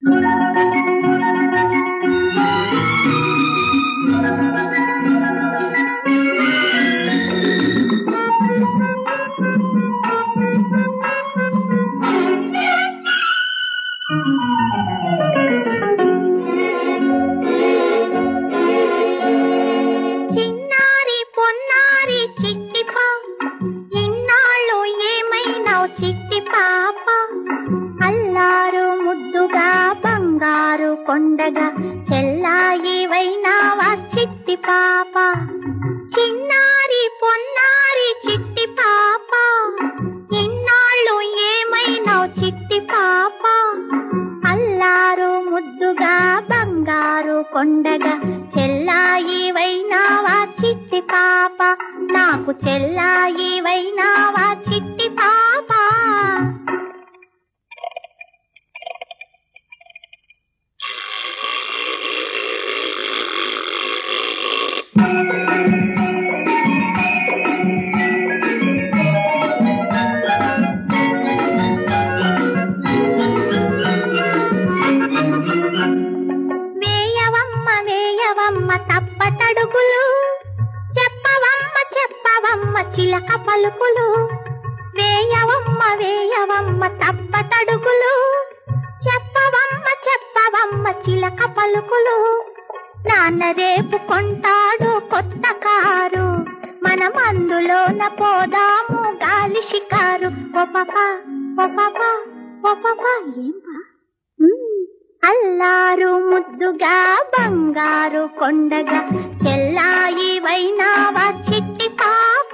కొండగా చెల్లాయి వైనావా చిట్టి పాప, చిన్నారి పొన్నారి చిట్టి పాప, ఇన్నాళ్ళు ఏమైనావు చిట్టి పాప, అల్లారు ముద్దుగా బంగారు కొండగా చెల్లాయి వైనావా చిట్టి పాప, నాకు చెల్లాయి వైనావా చిట్టి పాప. వేయవమ్మ తప్పటడుగులు, చెప్పవమ్మ చెప్పవమ్మ చిలక పలుకులు, వేయవమ్మ తప్పటడుగులు, చెప్పవమ్మ చెప్పవమ్మ చిలక పలుకులు. నాన్న రేపు కొంటాడు కొత్త కారు, మనం అందులోన పోదాము గాలి షికారు. ఓ పాపా ఓ పాపా ఓ పాపా ఏం బా, అల్లారు ముద్దుగా బంగారు కొండగా చెల్లాయి వైనావా చిట్టి పాప.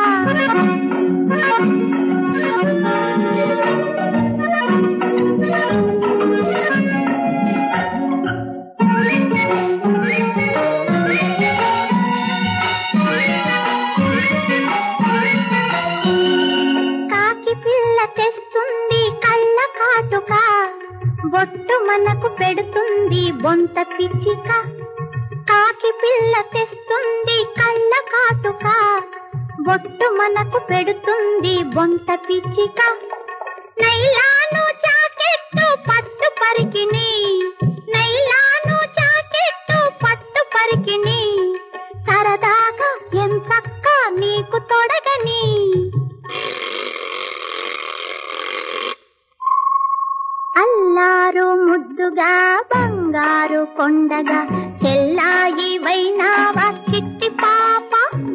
కాకి పిల్ల తెస్తుంది కళ్ళ కాటుక, బొట్టు మనకు పెడుతుంది బొంత పిచ్చిక. కాకి పిల్ల తెస్తుంది కళ్ళ కాటుక, బొట్టు మనకు పెడుతుంది బొంత పిచ్చిక. నైలాను జాకెట్టు పట్టు పరికిని, నైలాను జాకెట్టు పట్టు పరికిని, సరదాగా ఎంచక్క నీకు తొడగని. అల్లారు ముద్దుగా బంగారు కొండగా చెల్లాయి వైనావా చిట్టి పాప.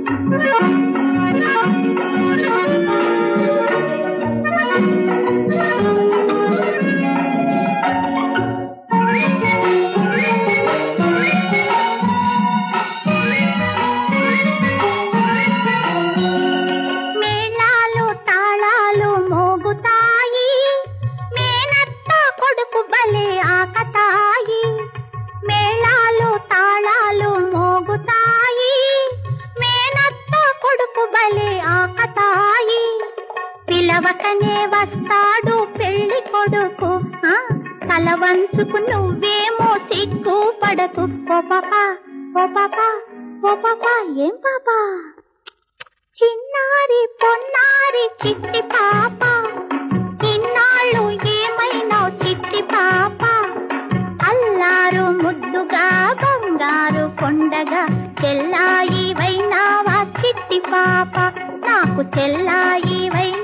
మేళాలు తాళాలు మోగుతాయి, మేనత్త కొడుకు భలే ఆకతాయి. మేళాలు తాళాలు మోగుతాయి, మేనత్త కొడుకు భలే ఆకతాయి. పిలవకనే వస్తాడు పెళ్లి కొడుకు, తల వంచుకు నువ్వేమో సిగ్గు పడకు. ఓ పాపా ఓ పాపా ఓ పాపా ఏం పాపా, చిన్నారి పొన్నారి చిట్టి పాప, ఇన్నాళ్ళు ఏమైనావు చిట్టి పాప, అల్లారు ముద్దుగా బంగారు కొండగా చెల్లాయి వైనావా చిట్టి పాప, నాకు చెల్లాయి వై